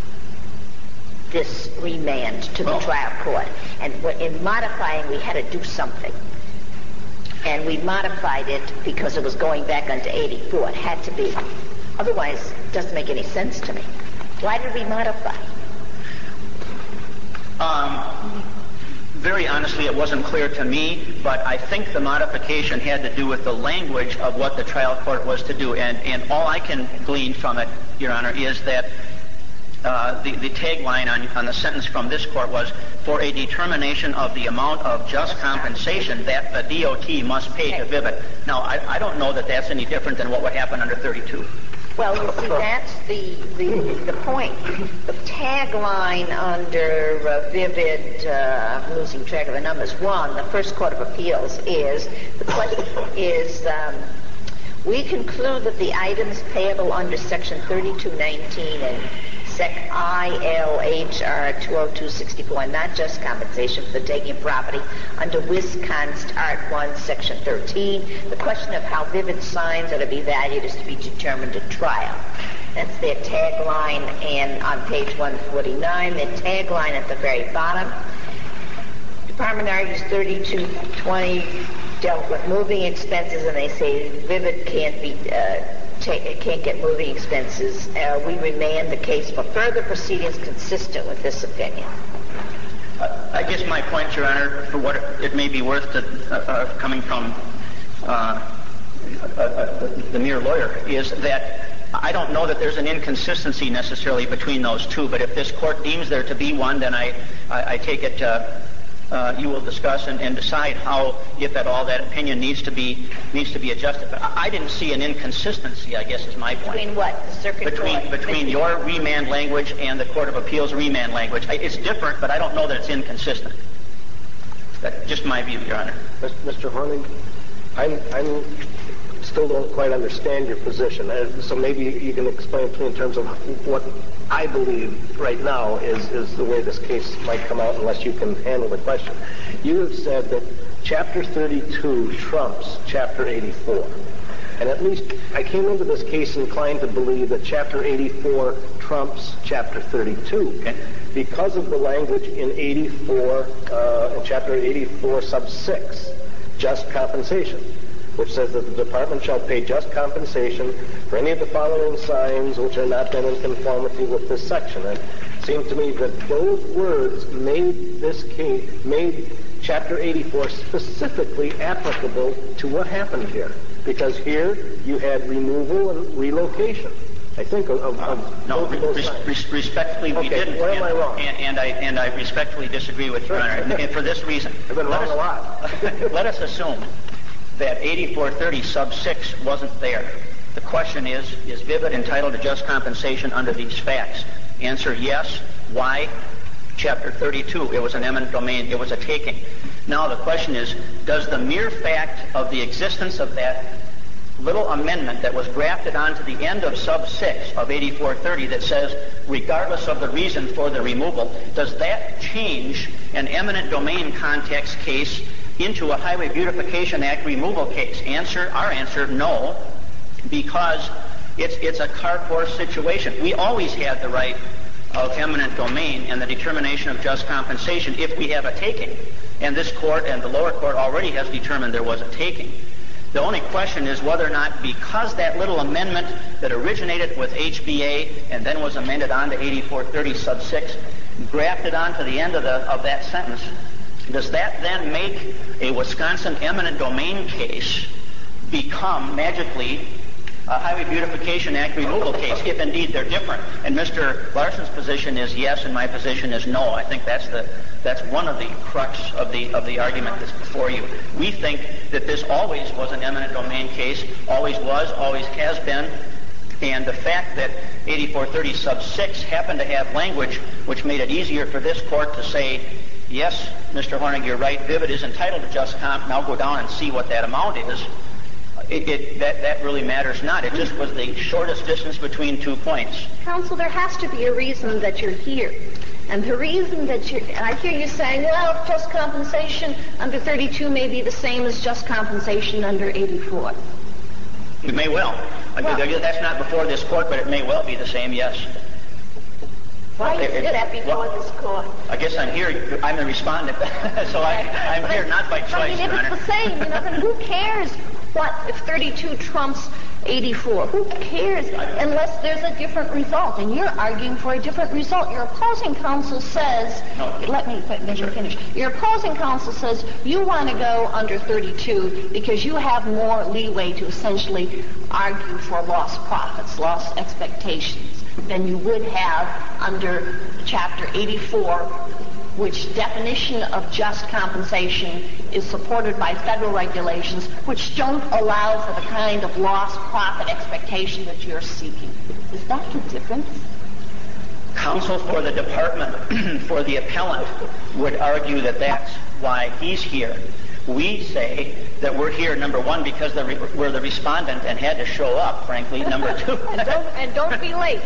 this remand to the trial court. And in modifying, we had to do something. And we modified it because it was going back onto 84. It had to be. Otherwise, it doesn't make any sense to me. Why did we modify? Very honestly, it wasn't clear to me, but I think the modification had to do with the language of what the trial court was to do. And all I can glean from it, Your Honor, is that the tagline on the sentence from this court was, for a determination of the amount of just compensation that the DOT must pay to Vivid. Now, I don't know that that's any different than what would happen under 32. Well, you see, that's the point. The tagline under Vivid, I'm losing track of the numbers, 1, the First Court of Appeals is, the question is, we conclude that the items payable under Section 3219 and Sec ILHR 20264 are not just compensation for the taking of property under Wisconsin Art 1, Section 13. The question of how Vivid signs are to be valued is to be determined at trial. That's their tagline, and on page 149, their tagline at the very bottom. Department argues 3220 dealt with moving expenses, and they say Vivid can't get moving expenses. We remand the case for further proceedings consistent with this opinion. I guess my point, Your Honor, for what it may be worth to, coming from the mere lawyer, is that I don't know that there's an inconsistency necessarily between those two, but if this court deems there to be one, then I take it you will discuss and decide how, if at all, that opinion needs to be adjusted. But I didn't see an inconsistency, I guess is my point. Between what? The circuit court? Between your remand language and the Court of Appeals remand language. It's different, but I don't know that it's inconsistent. That's just my view, Your Honor. Mr. Hornig, I'm still don't quite understand your position. So maybe you can explain to me in terms of what I believe right now is the way this case might come out, unless you can handle the question. You have said that Chapter 32 trumps Chapter 84. And at least I came into this case inclined to believe that Chapter 84 trumps Chapter 32. Okay. Because of the language in 84, in Chapter 84, sub 6, just compensation, which says that the department shall pay just compensation for any of the following signs which are not done in conformity with this section. And it seems to me that those words made this case, made Chapter 84 specifically applicable to what happened here. Because here you had removal and relocation. I think of both of those signs. Respectfully, we didn't. Where am I wrong? And I respectfully disagree with Your Honor. And for this reason. I've been wrong a lot. Let us assume that 8430 sub 6 wasn't there. The question is Vivid entitled to just compensation under these facts? Answer, yes. Why? Chapter 32, it was an eminent domain, it was a taking. Now the question is, does the mere fact of the existence of that little amendment that was grafted onto the end of sub 6 of 8430 that says, regardless of the reason for the removal, does that change an eminent domain context case into a Highway Beautification Act removal case? Our answer, no, because it's a car course situation. We always had the right of eminent domain and the determination of just compensation if we have a taking. And this court and the lower court already has determined there was a taking. The only question is whether or not, because that little amendment that originated with HBA and then was amended on to 8430 sub 6, grafted onto the end of that sentence, does that then make a Wisconsin eminent domain case become magically a Highway Beautification Act removal case, if indeed they're different? And Mr. Larson's position is yes, and my position is no. I think that's one of the crux of the argument that's before you. We think that this always was an eminent domain case, always was, always has been, and the fact that 8430 sub 6 happened to have language which made it easier for this court to say, yes, Mr. Hornig, you're right, Vivid is entitled to just comp, now go down and see what that amount is, that really matters not. It just was the shortest distance between 2 points. Counsel, there has to be a reason that you're here. And the reason that I hear you saying, well, just compensation under 32 may be the same as just compensation under 84. It may well. That's not before this court, but it may well be the same, yes. Why is that before this court? I guess I'm here, I'm the respondent, so I'm here not by choice, Your Honor. If it's the same, then who cares if 32 trumps 84? Who cares unless there's a different result? And you're arguing for a different result. Your opposing counsel says, let me finish. Your opposing counsel says you want to go under 32 because you have more leeway to essentially argue for lost profits, lost expectations than you would have under Chapter 84, which definition of just compensation is supported by federal regulations which don't allow for the kind of lost profit expectation that you're seeking. Is that the difference? Counsel for the department, for the appellant, would argue that that's why he's here. We say that we're here, number one, because we're the respondent and had to show up, frankly. Number two. and don't be late.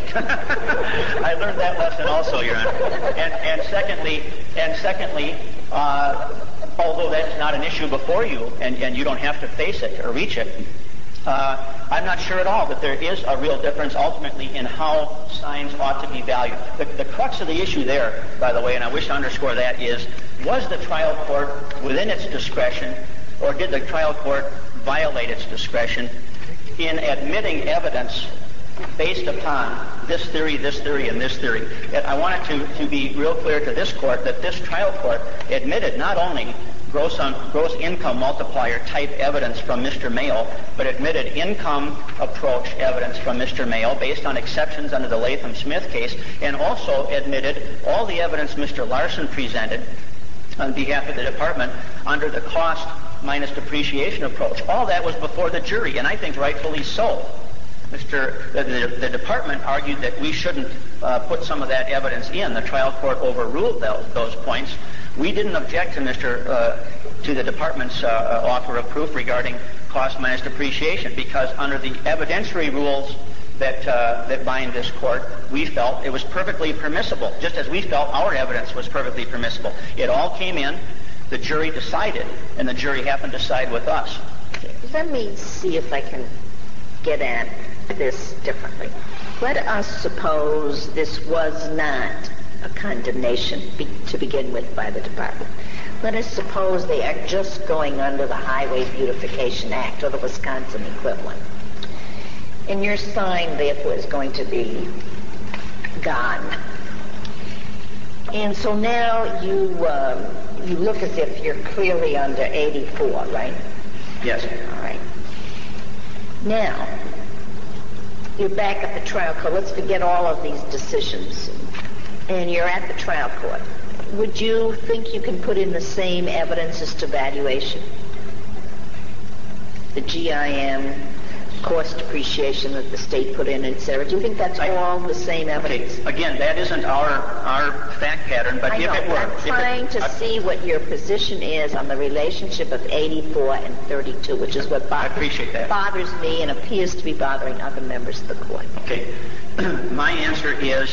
I learned that lesson also, Your Honor. And secondly, although that's not an issue before you, and you don't have to face it or reach it, I'm not sure at all that there is a real difference ultimately in how signs ought to be valued. The crux of the issue there, by the way, and I wish to underscore that, is was the trial court within its discretion, or did the trial court violate its discretion in admitting evidence based upon this theory, and this theory? And I want it to be real clear to this court that this trial court admitted not only gross income multiplier type evidence from Mr. Mayo, but admitted income approach evidence from Mr. Mayo based on exceptions under the Latham-Smith case, and also admitted all the evidence Mr. Larson presented on behalf of the department under the cost minus depreciation approach. All that was before the jury, and I think rightfully so. The department argued that we shouldn't put some of that evidence in. The trial court overruled those points. We didn't object to the department's offer of proof regarding cost minus depreciation because under the evidentiary rules that bind this court, we felt it was perfectly permissible, just as we felt our evidence was perfectly permissible. It all came in, the jury decided, and the jury happened to side with us. Let me see if I can get at this differently. Let us suppose this was not a condemnation to begin with by the department. Let us suppose they are just going under the Highway Beautification Act or the Wisconsin equivalent. And your sign, therefore, is going to be gone. And so now you look as if you're clearly under 84, right? Yes. All right. Now, you're back at the trial court. Let's forget all of these decisions. And you're at the trial court. Would you think you can put in the same evidence as to valuation? The GIM, cost depreciation that the state put in, etc. Do you think that's all the same evidence? Okay. Again, that isn't our fact pattern, but if it were... I'm trying to see what your position is on the relationship of 84 and 32, which is what bothers me and appears to be bothering other members of the court. Okay. My answer is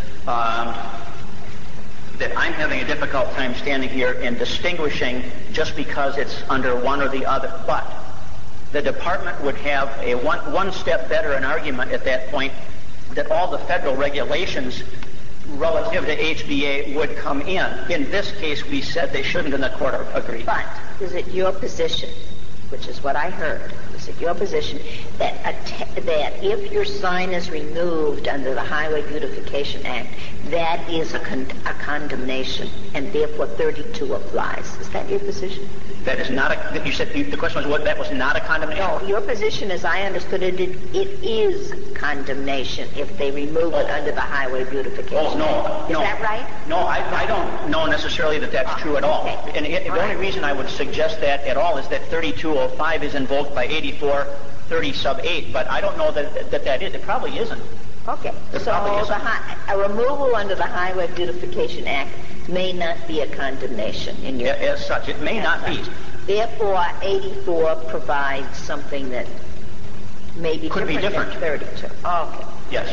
that I'm having a difficult time standing here and distinguishing just because it's under one or the other. But the department would have a one step better an argument at that point that all the federal regulations relative to HBA would come in. In this case, we said they shouldn't, and the court agreed. But is it your position, which is what I heard, is it your position that if your sign is removed under the Highway Beautification Act, that is a condemnation, and therefore 32 applies? Is that your position? That is not a... You said the question was that was not a condemnation? No, your position, as I understood it, it is condemnation if they remove it under the Highway Beautification Act. No. Is that right? No, I don't know necessarily that that's true at all. Okay. And the only reason I would suggest that at all is that 3205 is invoked by 8430 sub 8, but I don't know that is. It probably isn't. Okay. So a removal under the Highway Beautification Act may not be a condemnation in your... As such, it may not be. Therefore, 84 provides something that may be different than 32. Okay. Yes.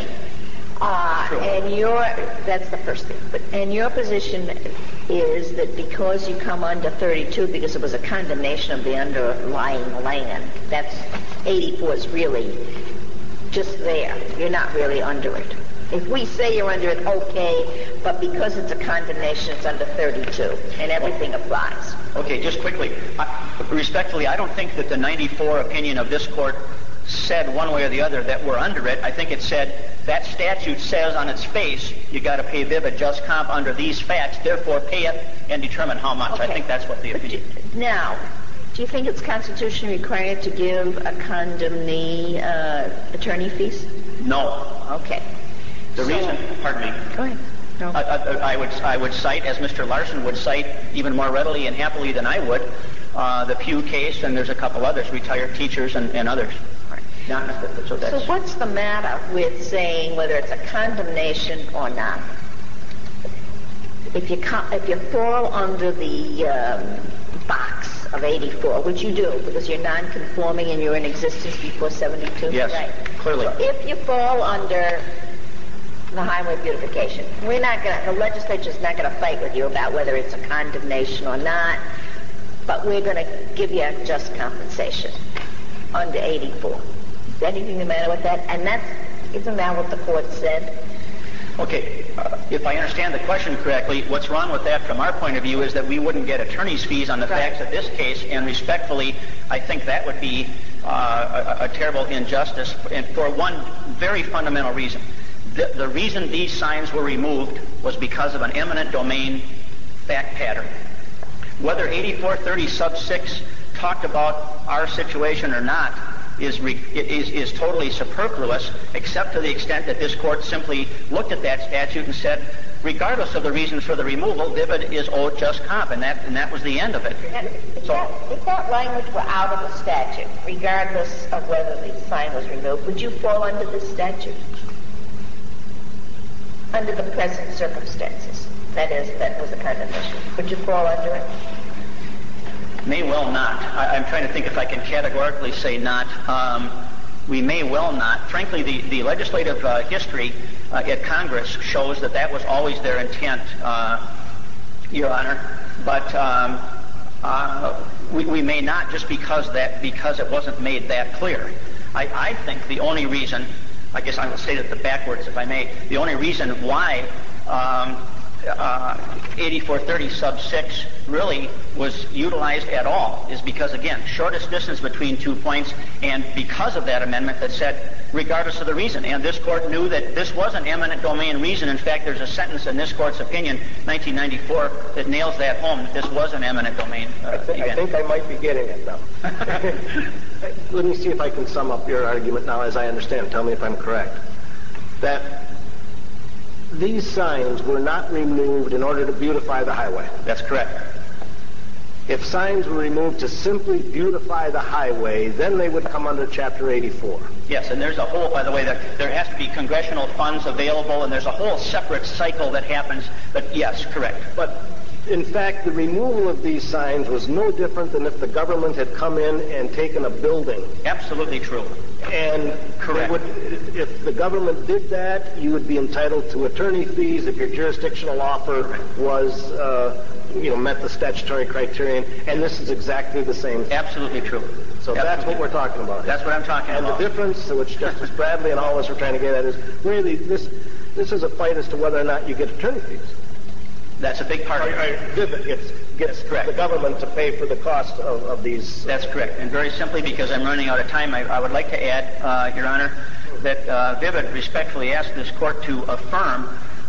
And that's the first thing. And your position is that because you come under 32 because it was a condemnation of the underlying land, that's 84 is really just there. You're not really under it. If we say you're under it, okay, but because it's a condemnation, it's under 32, and everything applies. Okay, just quickly. Respectfully, I don't think that the 94 opinion of this court said one way or the other that we're under it. I think it said that statute says on its face you got to pay vivid just comp under these facts, therefore pay it and determine how much. Okay. I think that's what the opinion... Now, do you think it's constitutionally required to give a condemnee attorney fees? No. Okay. The reason... Pardon me. Go ahead. No. I would cite, as Mr. Larson would cite even more readily and happily than I would, the Pew case, and there's a couple others, retired teachers and others. Right. So what's the matter with saying whether it's a condemnation or not? If you fall under the box of 84, which you do because you're non-conforming and you're in existence before 72? Yes, right. clearly. So if you fall under the Highway Beautification, the legislature's not going to fight with you about whether it's a condemnation or not, but we're going to give you just compensation. under 84. Is anything the matter with that? And isn't that what the court said? Okay, if I understand the question correctly, what's wrong with that from our point of view is that we wouldn't get attorney's fees on the facts of this case, and respectfully, I think that would be a terrible injustice, and for one very fundamental reason. The reason these signs were removed was because of an eminent domain fact pattern. Whether 8430 sub 6 talked about our situation or not is totally superfluous, except to the extent that this court simply looked at that statute and said, regardless of the reasons for the removal, Vivid is owed just comp, and that was the end of it. If that language were out of the statute, regardless of whether the sign was removed, would you fall under this statute? Under the present circumstances? That is, that was a condemnation. Would you fall under it? May well not. I'm trying to think if I can categorically say not. We may well not. Frankly, the legislative history at Congress shows that was always their intent, Your Honor. But we may not just because it wasn't made that clear. I think the only reason, I guess I will say it backwards if I may, the only reason why 8430 sub 6 really was utilized at all is because, again, shortest distance between 2 points, and because of that amendment that said regardless of the reason. And this court knew that this was an eminent domain reason. In fact, there's a sentence in this court's opinion, 1994, that nails that home, that this was an eminent domain event. I think I might be getting it now. Let me see if I can sum up your argument now as I understand. Tell me if I'm correct. That these signs were not removed in order to beautify the highway. That's correct. If signs were removed to simply beautify the highway, then they would come under Chapter 84. Yes, and there's a whole, by the way, there has to be congressional funds available, and there's a whole separate cycle that happens. But yes, correct. But in fact, the removal of these signs was no different than if the government had come in and taken a building. Absolutely true. And correct. If the government did that, you would be entitled to attorney fees if your jurisdictional offer was, met the statutory criterion. And this is exactly the same thing. Absolutely true. So that's what we're talking about. That's what I'm talking about. And the difference, which Justice Bradley and all of us are trying to get at, is really this is a fight as to whether or not you get attorney fees. That's a big part of it. Vivid gets the government to pay for the cost of these. That's correct. And very simply, because I'm running out of time, I would like to add, Your Honor, that Vivid respectfully asked this court to affirm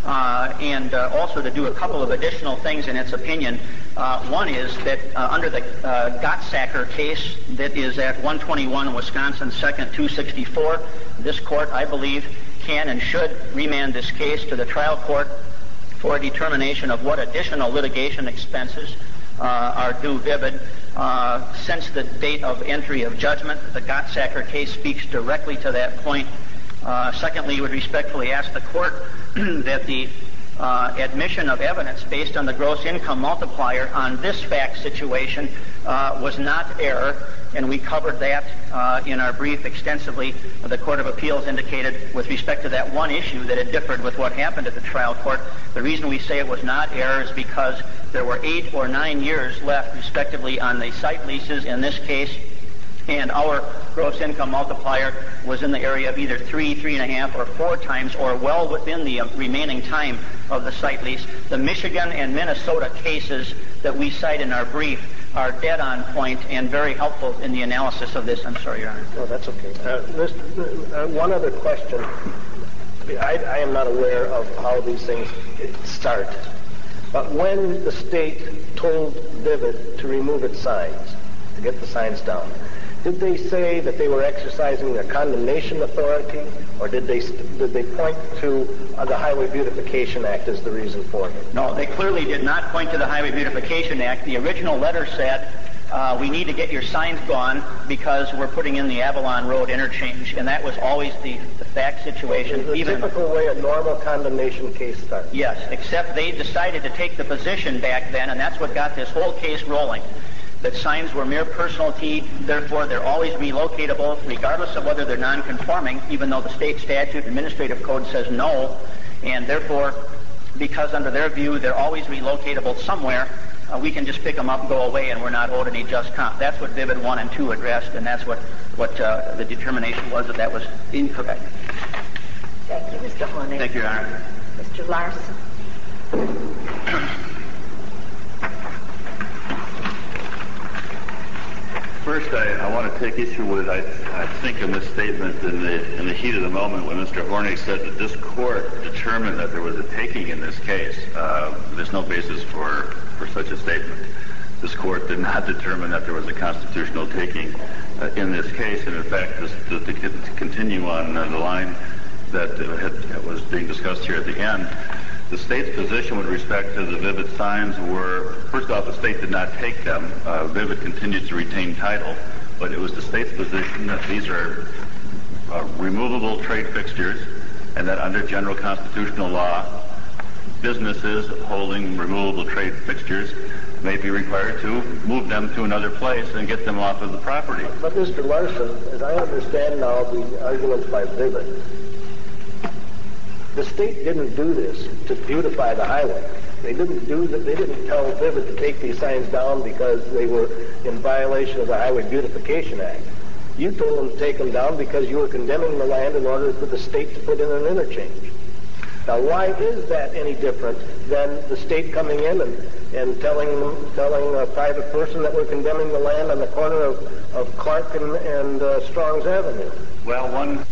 and also to do a couple of additional things in its opinion. One is that under the Gottsacker case that is at 121 Wisconsin 2nd 264, this court, I believe, can and should remand this case to the trial court for a determination of what additional litigation expenses are due Vivid since the date of entry of judgment. The Gottsacker case speaks directly to that point. Secondly, we would respectfully ask the court that the admission of evidence based on the gross income multiplier on this fact situation was not error, and we covered that in our brief extensively. The Court of Appeals indicated with respect to that one issue that it differed with what happened at the trial court. The reason we say it was not error is because there were 8 or 9 years left, respectively, on the site leases in this case, and our gross income multiplier was in the area of either 3, 3.5, or 4 times, or well within the remaining time of the site lease. The Michigan and Minnesota cases that we cite in our brief are dead on point and very helpful in the analysis of this. I'm sorry, Your Honor. No, that's okay. One other question. I am not aware of how these things start, but when the state told Vivid to remove its signs, to get the signs down, did they say that they were exercising their condemnation authority, or did they point to the Highway Beautification Act as the reason for it? No, they clearly did not point to the Highway Beautification Act. The original letter said, we need to get your signs gone because we're putting in the Avalon Road interchange, and that was always the fact situation. The typical way a normal condemnation case starts. Yes, except they decided to take the position back then, and that's what got this whole case rolling, that signs were mere personality, therefore they're always relocatable, regardless of whether they're non-conforming, even though the state statute administrative code says no, and therefore, because under their view they're always relocatable somewhere, we can just pick them up and go away and we're not owed any just comp. That's what Vivid 1 and 2 addressed, and that's what the determination was, that was incorrect. Thank you, Mr. Hornick. Thank you, Your Honor. Mr. Larson. First, I want to take issue with, I think, a misstatement in the heat of the moment when Mr. Hornick said that this court determined that there was a taking in this case. There's no basis for such a statement. This court did not determine that there was a constitutional taking in this case. And in fact, to continue on the line that was being discussed here at the end, the state's position with respect to the Vivid signs were, first off, the state did not take them. Vivid continued to retain title, but it was the state's position that these are removable trade fixtures and that under general constitutional law, businesses holding removable trade fixtures may be required to move them to another place and get them off of the property. But Mr. Larson, as I understand now the arguments by Vivid, the state didn't do this to beautify the highway. They didn't tell Vivid to take these signs down because they were in violation of the Highway Beautification Act. You told them to take them down because you were condemning the land in order for the state to put in an interchange. Now, why is that any different than the state coming in and telling a private person that we're condemning the land on the corner of Clark and Strong's Avenue? Well, one